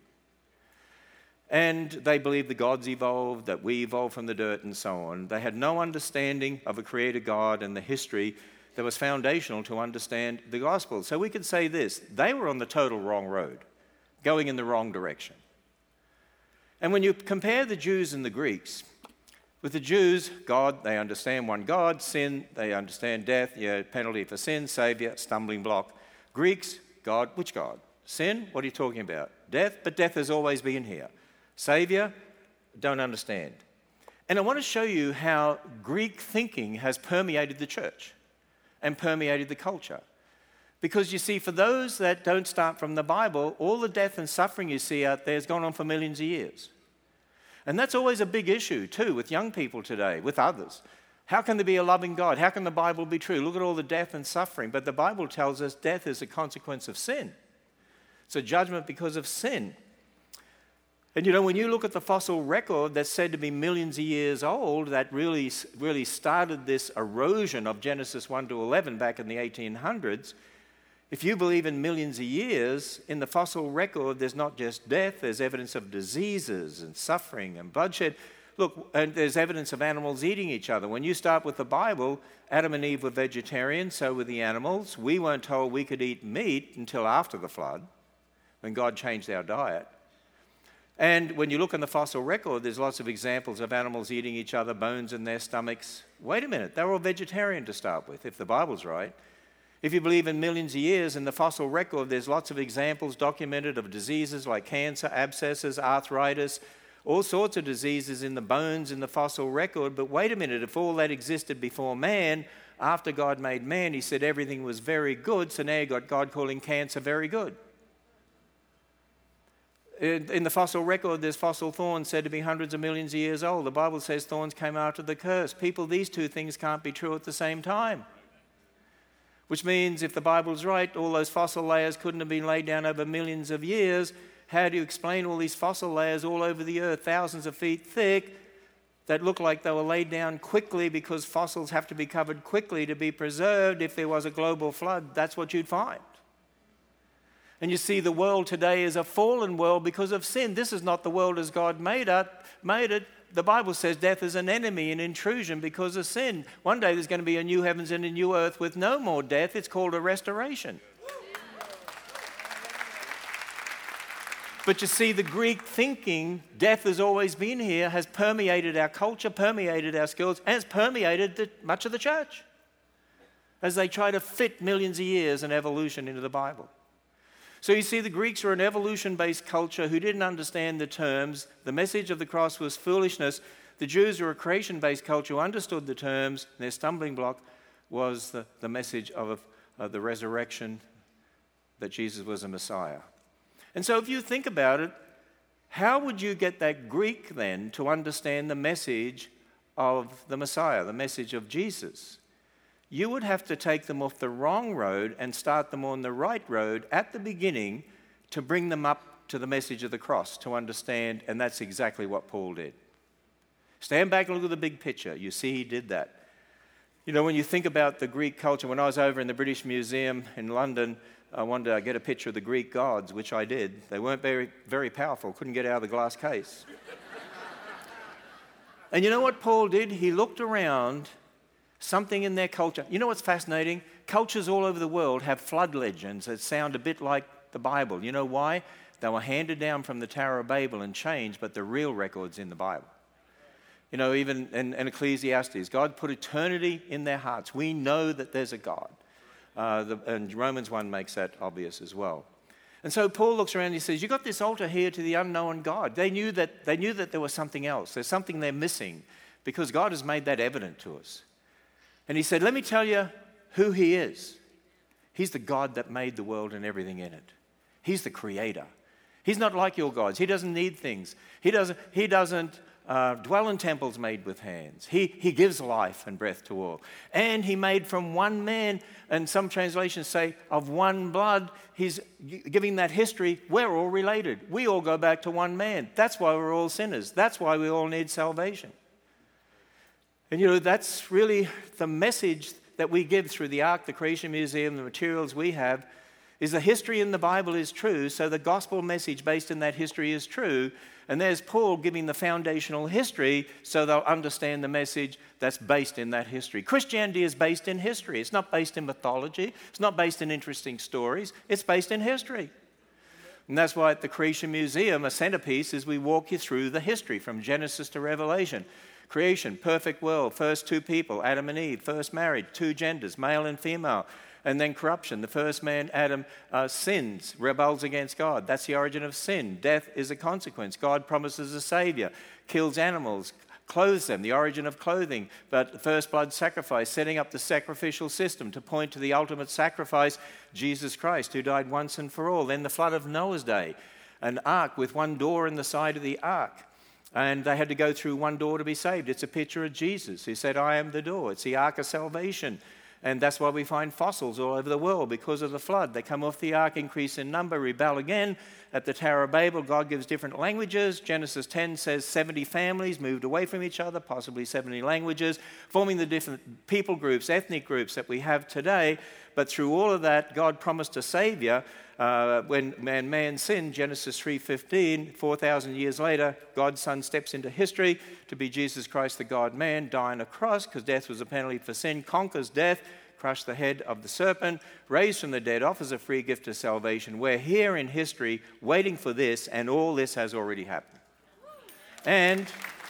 And they believed the gods evolved, that we evolved from the dirt, and so on. They had no understanding of a creator God and the history that was foundational to understand the gospel. So we could say this: they were on the total wrong road, going in the wrong direction. And when you compare the Jews and the Greeks, with the Jews, God, they understand one God. Sin, they understand death, penalty for sin, Savior, stumbling block. Greeks, God, which God? Sin, what are you talking about? Death, but death has always been here. Savior, don't understand. And I want to show you how Greek thinking has permeated the church and permeated the culture. Because you see, for those that don't start from the Bible, all the death and suffering you see out there has gone on for millions of years. And that's always a big issue, too, with young people today, with others. How can there be a loving God? How can the Bible be true? Look at all the death and suffering. But the Bible tells us death is a consequence of sin. It's a judgment because of sin. And when you look at the fossil record that's said to be millions of years old, that really started this erosion of Genesis 1 to 11 back in the 1800s. If you believe in millions of years, in the fossil record, there's not just death, there's evidence of diseases and suffering and bloodshed. Look, and there's evidence of animals eating each other. When you start with the Bible, Adam and Eve were vegetarian, so were the animals. We weren't told we could eat meat until after the flood, when God changed our diet. And when you look in the fossil record, there's lots of examples of animals eating each other, bones in their stomachs. Wait a minute, they were all vegetarian to start with, if the Bible's right. If you believe in millions of years, in the fossil record, there's lots of examples documented of diseases like cancer, abscesses, arthritis, all sorts of diseases in the bones in the fossil record. But wait a minute, if all that existed before man, after God made man, he said everything was very good, so now you got God calling cancer very good. In the fossil record, there's fossil thorns said to be hundreds of millions of years old. The Bible says thorns came after the curse. People, these two things can't be true at the same time. Which means if the Bible's right, all those fossil layers couldn't have been laid down over millions of years. How do you explain all these fossil layers all over the earth, thousands of feet thick, that look like they were laid down quickly because fossils have to be covered quickly to be preserved? If there was a global flood, that's what you'd find. And you see, the world today is a fallen world because of sin. This is not the world as God made it. The Bible says death is an enemy, an intrusion because of sin. One day there's going to be a new heavens and a new earth with no more death. It's called a restoration. But you see, the Greek thinking, death has always been here, has permeated our culture, permeated our skills, and has permeated much of the church as they try to fit millions of years and evolution into the Bible. So you see, the Greeks were an evolution-based culture who didn't understand the terms. The message of the cross was foolishness. The Jews were a creation-based culture who understood the terms. Their stumbling block was the message of the resurrection, that Jesus was a Messiah. And so if you think about it, how would you get that Greek then to understand the message of the Messiah, the message of Jesus? You would have to take them off the wrong road and start them on the right road at the beginning to bring them up to the message of the cross to understand, and that's exactly what Paul did. Stand back and look at the big picture. You see, he did that. When you think about the Greek culture, when I was over in the British Museum in London, I wanted to get a picture of the Greek gods, which I did. They weren't very, very powerful, couldn't get out of the glass case. And you know what Paul did? He looked around. Something in their culture. You know what's fascinating? Cultures all over the world have flood legends that sound a bit like the Bible. You know why? They were handed down from the Tower of Babel and changed, but the real record's in the Bible. Even in Ecclesiastes, God put eternity in their hearts. We know that there's a God. And Romans 1 makes that obvious as well. And so Paul looks around and he says, you got this altar here to the unknown God. They knew that there was something else. There's something they're missing because God has made that evident to us. And he said, let me tell you who he is. He's the God that made the world and everything in it. He's the creator. He's not like your gods. He doesn't need things. He doesn't dwell in temples made with hands. He gives life and breath to all. And he made from one man, and some translations say of one blood. He's giving that history. We're all related. We all go back to one man. That's why we're all sinners. That's why we all need salvation. And that's really the message that we give through the Ark, the Creation Museum, the materials we have, is the history in the Bible is true, so the gospel message based in that history is true. And there's Paul giving the foundational history so they'll understand the message that's based in that history. Christianity is based in history. It's not based in mythology. It's not based in interesting stories. It's based in history. And that's why at the Creation Museum, a centerpiece is we walk you through the history from Genesis to Revelation. Creation, perfect world, first two people, Adam and Eve, first married, two genders, male and female. And then corruption. The first man, Adam, sins, rebels against God. That's the origin of sin. Death is a consequence. God promises a savior, kills animals, clothes them, the origin of clothing. But the first blood sacrifice, setting up the sacrificial system to point to the ultimate sacrifice, Jesus Christ, who died once and for all. Then the flood of Noah's day, an ark with one door in the side of the ark. And they had to go through one door to be saved. It's a picture of Jesus. He said, I am the door. It's the ark of salvation. And that's why we find fossils all over the world, because of the flood. They come off the ark, increase in number, rebel again. At the Tower of Babel, God gives different languages. Genesis 10 says 70 families moved away from each other, possibly 70 languages, forming the different people groups, ethnic groups that we have today. But through all of that, God promised a Savior. When man sinned, Genesis 3:15, 4,000 years later, God's Son steps into history to be Jesus Christ, the God-man, die on a cross because death was a penalty for sin, conquers death, crushed the head of the serpent, raised from the dead, offers a free gift of salvation. We're here in history waiting for this, and all this has already happened. And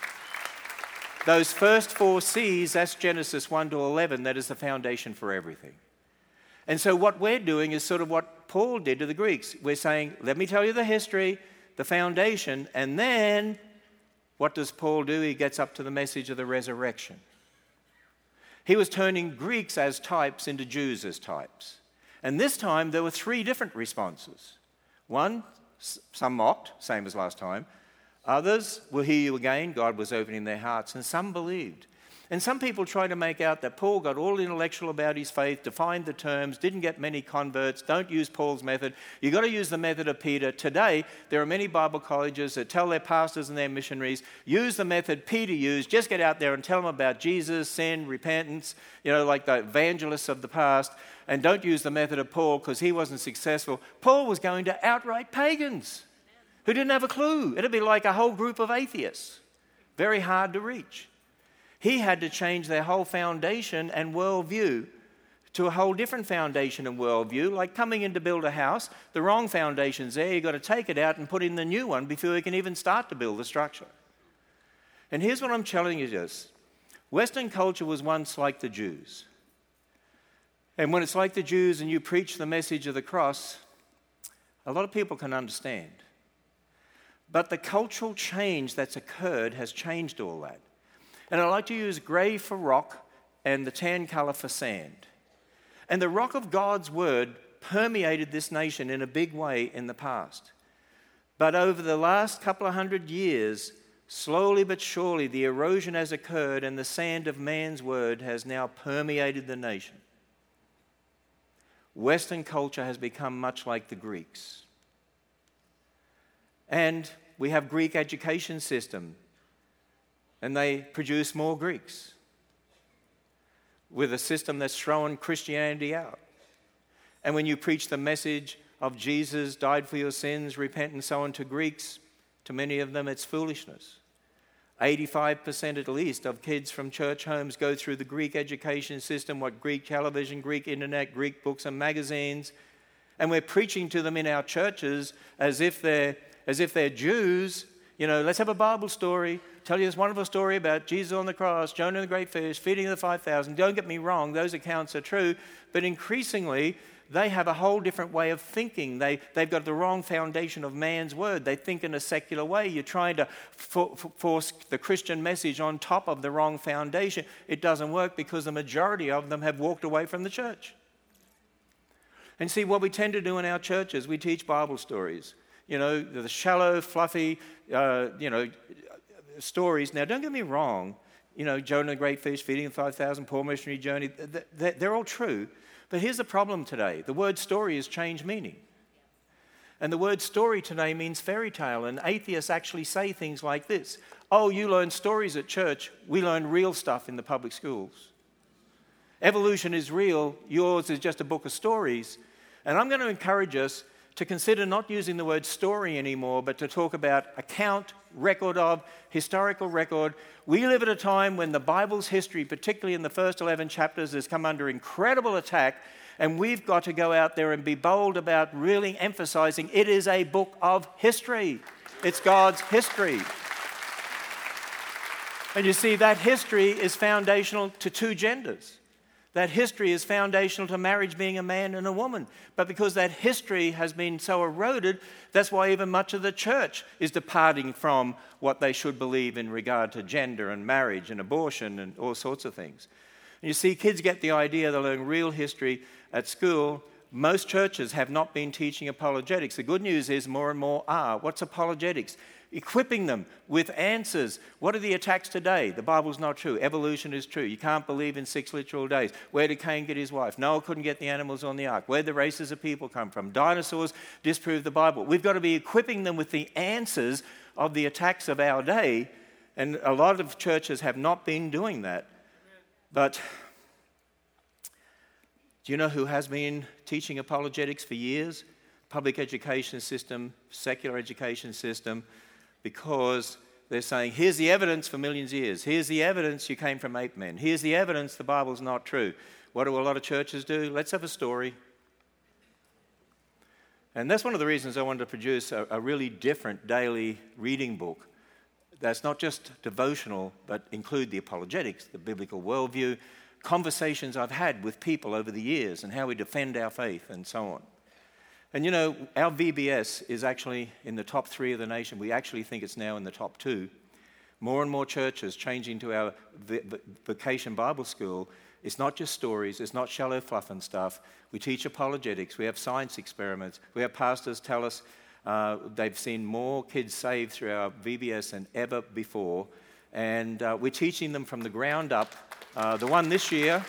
those first 4 C's, that's Genesis 1 to 11, that is the foundation for everything. And so what we're doing is sort of what Paul did to the Greeks. We're saying, let me tell you the history, the foundation, and then what does Paul do? He gets up to the message of the resurrection. He was turning Greeks as types into Jews as types. And this time there were 3 different responses. One, some mocked, same as last time. Others will hear you again, God was opening their hearts, and some believed. And some people try to make out that Paul got all intellectual about his faith, defined the terms, didn't get many converts, don't use Paul's method. You've got to use the method of Peter. Today, there are many Bible colleges that tell their pastors and their missionaries, use the method Peter used, just get out there and tell them about Jesus, sin, repentance, like the evangelists of the past, and don't use the method of Paul because he wasn't successful. Paul was going to outright pagans who didn't have a clue. It'd be like a whole group of atheists. Very hard to reach. He had to change their whole foundation and worldview to a whole different foundation and worldview, like coming in to build a house. The wrong foundation's there. You've got to take it out and put in the new one before you can even start to build the structure. And here's what I'm telling you this. Western culture was once like the Jews. And when it's like the Jews and you preach the message of the cross, a lot of people can understand. But the cultural change that's occurred has changed all that. And I like to use grey for rock and the tan colour for sand. And the rock of God's word permeated this nation in a big way in the past. But over the last couple of 100 years, slowly but surely, the erosion has occurred and the sand of man's word has now permeated the nation. Western culture has become much like the Greeks. And we have Greek education system. And they produce more Greeks with a system that's throwing Christianity out. And when you preach the message of Jesus died for your sins, repent and so on to Greeks, to many of them it's foolishness. 85% at least of kids from church homes go through the Greek education system, what Greek television, Greek internet, Greek books and magazines. And we're preaching to them in our churches as if they're Jews. Let's have a Bible story. Tell you this wonderful story about Jesus on the cross, Jonah and the great fish, feeding the 5,000. Don't get me wrong, those accounts are true. But increasingly, they have a whole different way of thinking. They've got the wrong foundation of man's word. They think in a secular way. You're trying to force the Christian message on top of the wrong foundation. It doesn't work because the majority of them have walked away from the church. And see, what we tend to do in our churches, we teach Bible stories. The shallow, fluffy, stories. Now, don't get me wrong. Jonah and the great fish, feeding the 5,000, Paul missionary journey, they're all true. But here's the problem today. The word story has changed meaning. And the word story today means fairy tale. And atheists actually say things like this. Oh, you learn stories at church. We learn real stuff in the public schools. Evolution is real. Yours is just a book of stories. And I'm going to encourage us to consider not using the word story anymore, but to talk about account, record of, historical record. We live at a time when the Bible's history, particularly in the first 11 chapters, has come under incredible attack, and we've got to go out there and be bold about really emphasizing it is a book of history. It's God's history. And you see, that history is foundational to 2 genders. That history is foundational to marriage being a man and a woman. But because that history has been so eroded, that's why even much of the church is departing from what they should believe in regard to gender and marriage and abortion and all sorts of things. And you see, kids get the idea, they learn real history at school, most churches have not been teaching apologetics. The good news is more and more are. What's apologetics? Equipping them with answers. What are the attacks today? The Bible's not true. Evolution is true. You can't believe in 6 literal days. Where did Cain get his wife? Noah couldn't get the animals on the ark. Where did the races of people come from? Dinosaurs disprove the Bible. We've got to be equipping them with the answers of the attacks of our day, and a lot of churches have not been doing that. But do you know who has been teaching apologetics for years? Public education system, secular education system, because they're saying, here's the evidence for millions of years. Here's the evidence you came from ape men. Here's the evidence the Bible's not true. What do a lot of churches do? Let's have a story. And that's one of the reasons I wanted to produce a really different daily reading book that's not just devotional, but include the apologetics, the biblical worldview, conversations I've had with people over the years and how we defend our faith and so on. And you know, our VBS is actually in the top 3 of the nation. We actually think it's now in the top 2. More and more churches changing to our Vacation Bible School. It's not just stories. It's not shallow fluff and stuff. We teach apologetics. We have science experiments. We have pastors tell us they've seen more kids saved through our VBS than ever before. And we're teaching them from the ground up. The one this year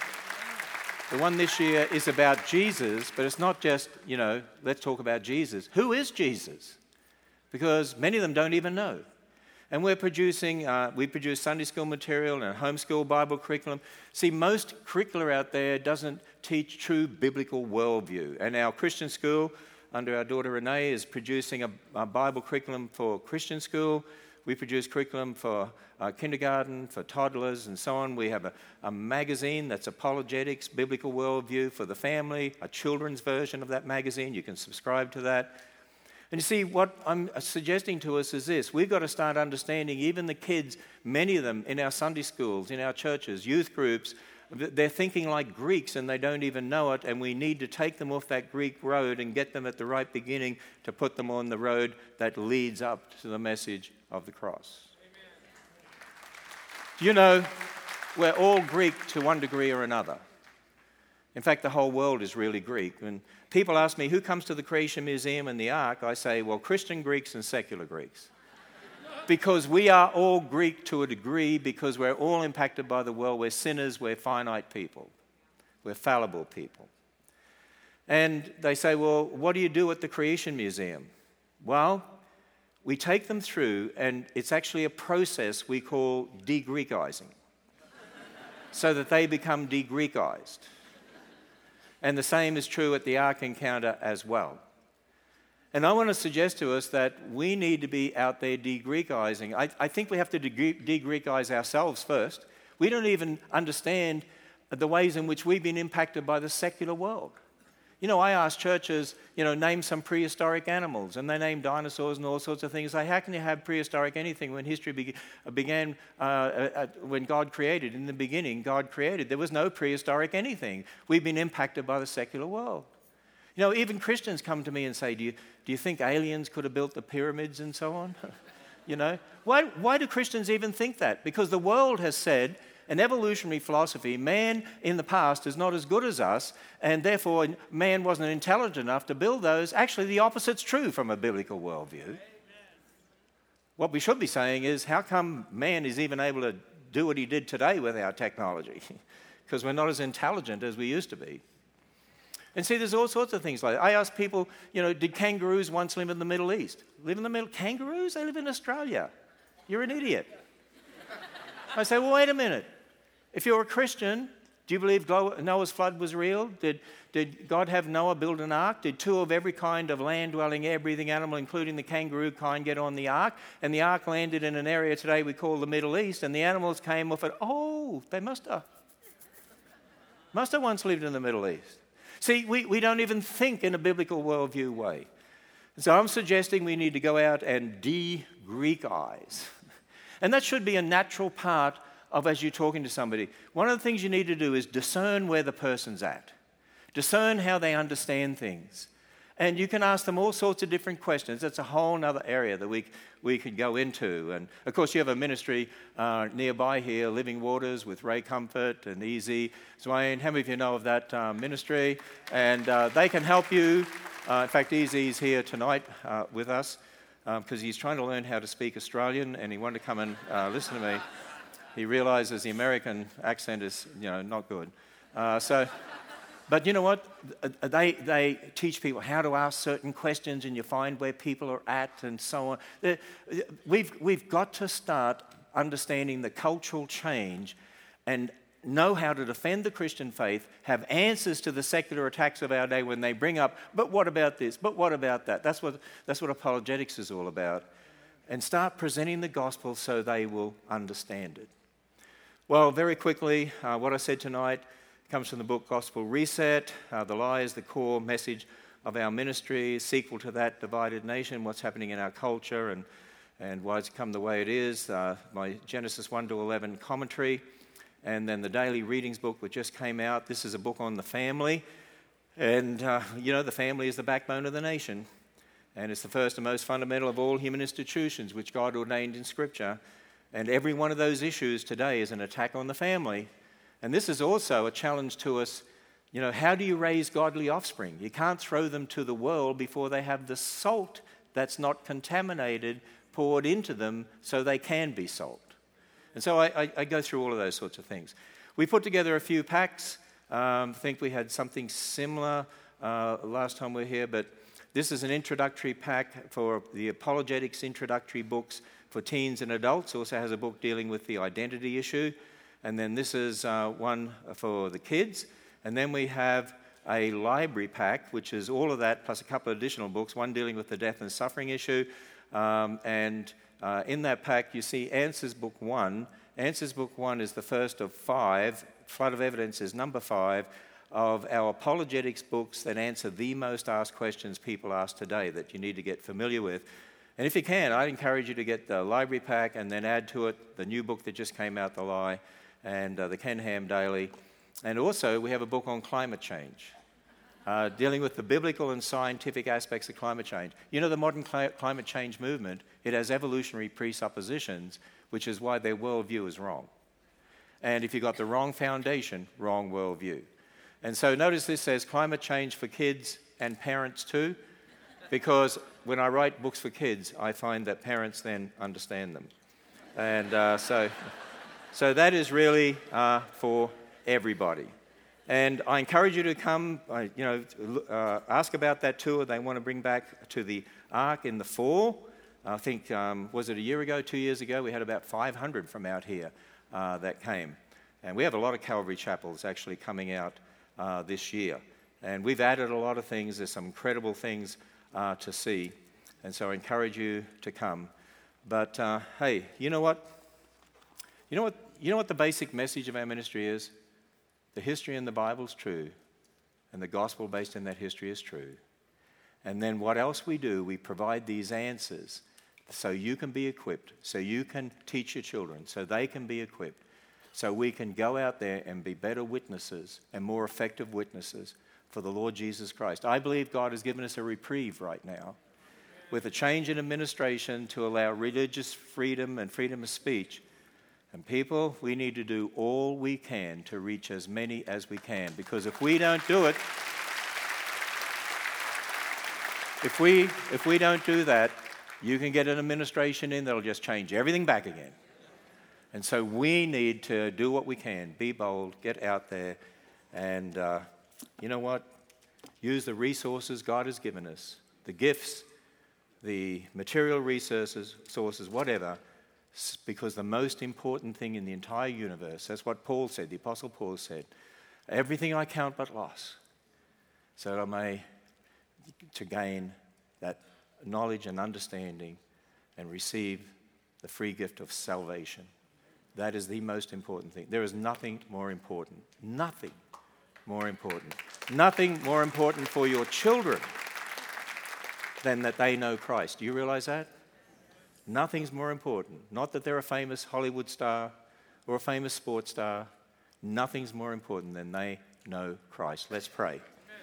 is about Jesus, but it's not just, let's talk about Jesus. Who is Jesus? Because many of them don't even know. And we produce Sunday school material and homeschool Bible curriculum. See, most curricula out there doesn't teach true biblical worldview. And our Christian school, under our daughter Renee, is producing a Bible curriculum for Christian school. We produce curriculum for kindergarten, for toddlers, and so on. We have a magazine that's apologetics, biblical worldview for the family, a children's version of that magazine. You can subscribe to that. And you see, what I'm suggesting to us is this. We've got to start understanding even the kids, many of them in our Sunday schools, in our churches, youth groups, they're thinking like Greeks and they don't even know it, and we need to take them off that Greek road and get them at the right beginning to put them on the road that leads up to the message of the cross. Amen. You know, we're all Greek to one degree or another. In fact, the whole world is really Greek. When people ask me, who comes to the Creation Museum and the Ark? I say, well, Christian Greeks and secular Greeks. Because we are all Greek to a degree, because we're all impacted by the world. We're sinners, we're finite people. We're fallible people. And they say, well, what do you do at the Creation Museum? Well, we take them through, and it's actually a process we call de-Greekizing, so that they become de-Greekized. And the same is true at the Ark Encounter as well. And I want to suggest to us that we need to be out there de-Greekizing. I think we have to de-Greekize ourselves first. We don't even understand the ways in which we've been impacted by the secular world. You know, I ask churches, name some prehistoric animals, and they name dinosaurs and all sorts of things. Like, how can you have prehistoric anything when history began when God created? In the beginning, God created. There was no prehistoric anything. We've been impacted by the secular world. Even Christians come to me and say, do you think aliens could have built the pyramids and so on? Why do Christians even think that? Because the world has said, in evolutionary philosophy, man in the past is not as good as us, and therefore man wasn't intelligent enough to build those. Actually, the opposite's true from a biblical worldview. Amen. What we should be saying is, how come man is even able to do what he did today with our technology? Because we're not as intelligent as we used to be. And see, there's all sorts of things like that. I ask people, did kangaroos once live in the Middle East? Live in the Middle? Kangaroos? They live in Australia. You're an idiot. I say, well, wait a minute. If you're a Christian, do you believe Noah's flood was real? Did God have Noah build an ark? Did 2 of every kind of land-dwelling, air-breathing animal, including the kangaroo kind, get on the ark? And the ark landed in an area today we call the Middle East, and the animals came off it. Oh, they must have once lived in the Middle East. See, we don't even think in a biblical worldview way. So I'm suggesting we need to go out and de-Greekize. And that should be a natural part of as you're talking to somebody. One of the things you need to do is discern where the person's at. Discern how they understand things. And you can ask them all sorts of different questions. It's a whole other area that we could go into. And, of course, you have a ministry nearby here, Living Waters, with Ray Comfort and Easy Swain. How many of you know of that ministry? And they can help you. In fact, Easy's here tonight with us because he's trying to learn how to speak Australian, and he wanted to come and listen to me. He realizes the American accent is, not good. But you know what? They teach people how to ask certain questions, and you find where people are at and so on. We've got to start understanding the cultural change and know how to defend the Christian faith, have answers to the secular attacks of our day when they bring up, but what about this? But what about that? That's what apologetics is all about. And start presenting the gospel so they will understand it. Well, very quickly, what I said tonight comes from the book Gospel Reset. The lie is the core message of our ministry, sequel to that, Divided Nation, what's happening in our culture and why it's come the way it is. My Genesis 1 to 11 commentary, and then the daily readings book that just came out. This is a book on the family, and the family is the backbone of the nation, and it's the first and most fundamental of all human institutions which God ordained in Scripture, and every one of those issues today is an attack on the family. And this is also a challenge to us. How do you raise godly offspring? You can't throw them to the world before they have the salt that's not contaminated poured into them so they can be salt. And so I go through all of those sorts of things. We put together a few packs. I think we had something similar last time we were here, but this is an introductory pack for the apologetics introductory books for teens and adults. Also has a book dealing with the identity issue. And then this is one for the kids. And then we have a library pack, which is all of that, plus a couple of additional books, one dealing with the death and suffering issue. And in that pack, you see Answers Book 1. Answers Book 1 is the first of 5. Flood of Evidence is number 5 of our apologetics books that answer the most asked questions people ask today that you need to get familiar with. And if you can, I'd encourage you to get the library pack and then add to it the new book that just came out, The Lie, and the Ken Ham Daily. And also, we have a book on climate change, dealing with the biblical and scientific aspects of climate change. The modern climate change movement, it has evolutionary presuppositions, which is why their worldview is wrong. And if you've got the wrong foundation, wrong worldview. And so notice this says climate change for kids and parents too, because when I write books for kids, I find that parents then understand them. And so that is really for everybody. And I encourage you to come, ask about that tour they want to bring back to the Ark in the fall. I think, was it a year ago, 2 years ago? We had about 500 from out here that came. And we have a lot of Calvary chapels actually coming out this year. And we've added a lot of things. There's some incredible things to see. And so I encourage you to come. But hey, you know what? You know what the basic message of our ministry is? The history in the Bible is true, and the gospel based in that history is true. And then what else we do, we provide these answers so you can be equipped, so you can teach your children, so they can be equipped, so we can go out there and be better witnesses and more effective witnesses for the Lord Jesus Christ. I believe God has given us a reprieve right now with a change in administration to allow religious freedom and freedom of speech. And people, we need to do all we can to reach as many as we can, because if we don't do it, if we don't do that, you can get an administration in that'll just change everything back again. And so we need to do what we can, be bold, get out there, and you know what? Use the resources God has given us, the gifts, the material resources, whatever, because the most important thing in the entire universe, that's what Paul said, the Apostle Paul said, everything I count but loss, so that I may to gain that knowledge and understanding and receive the free gift of salvation. That is the most important thing. There is nothing more important. Nothing more important. Nothing more important for your children than that they know Christ. Do you realize that? Nothing's more important. Not that they're a famous Hollywood star or a famous sports star. Nothing's more important than they know Christ. Let's pray.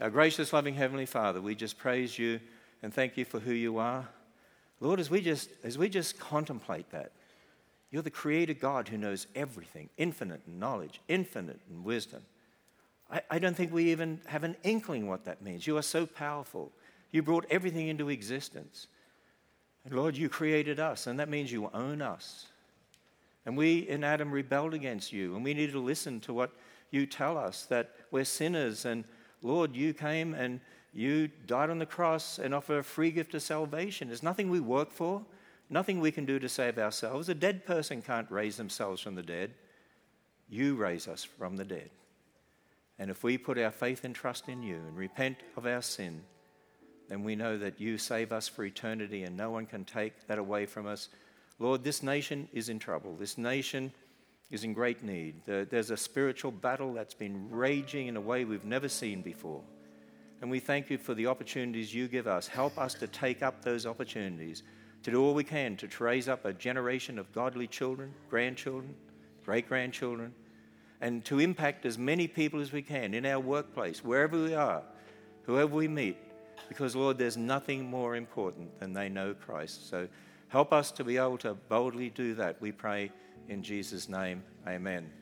Our gracious, loving Heavenly Father, we just praise you and thank you for who you are. Lord, as we just contemplate that, you're the creator God who knows everything, infinite in knowledge, infinite in wisdom. I don't think we even have an inkling what that means. You are so powerful. You brought everything into existence. And Lord, you created us, and that means you own us. And we in Adam rebelled against you, and we need to listen to what you tell us, that we're sinners. And Lord, you came and you died on the cross and offer a free gift of salvation. There's nothing we work for, nothing we can do to save ourselves. A dead person can't raise themselves from the dead. You raise us from the dead. And if we put our faith and trust in you and repent of our sin, then we know that you save us for eternity and no one can take that away from us. Lord, this nation is in trouble. This nation is in great need. There's a spiritual battle that's been raging in a way we've never seen before. And we thank you for the opportunities you give us. Help us to take up those opportunities, to do all we can to raise up a generation of godly children, grandchildren, great-grandchildren, and to impact as many people as we can in our workplace, wherever we are, whoever we meet, because, Lord, there's nothing more important than they know Christ. So help us to be able to boldly do that, we pray in Jesus' name. Amen.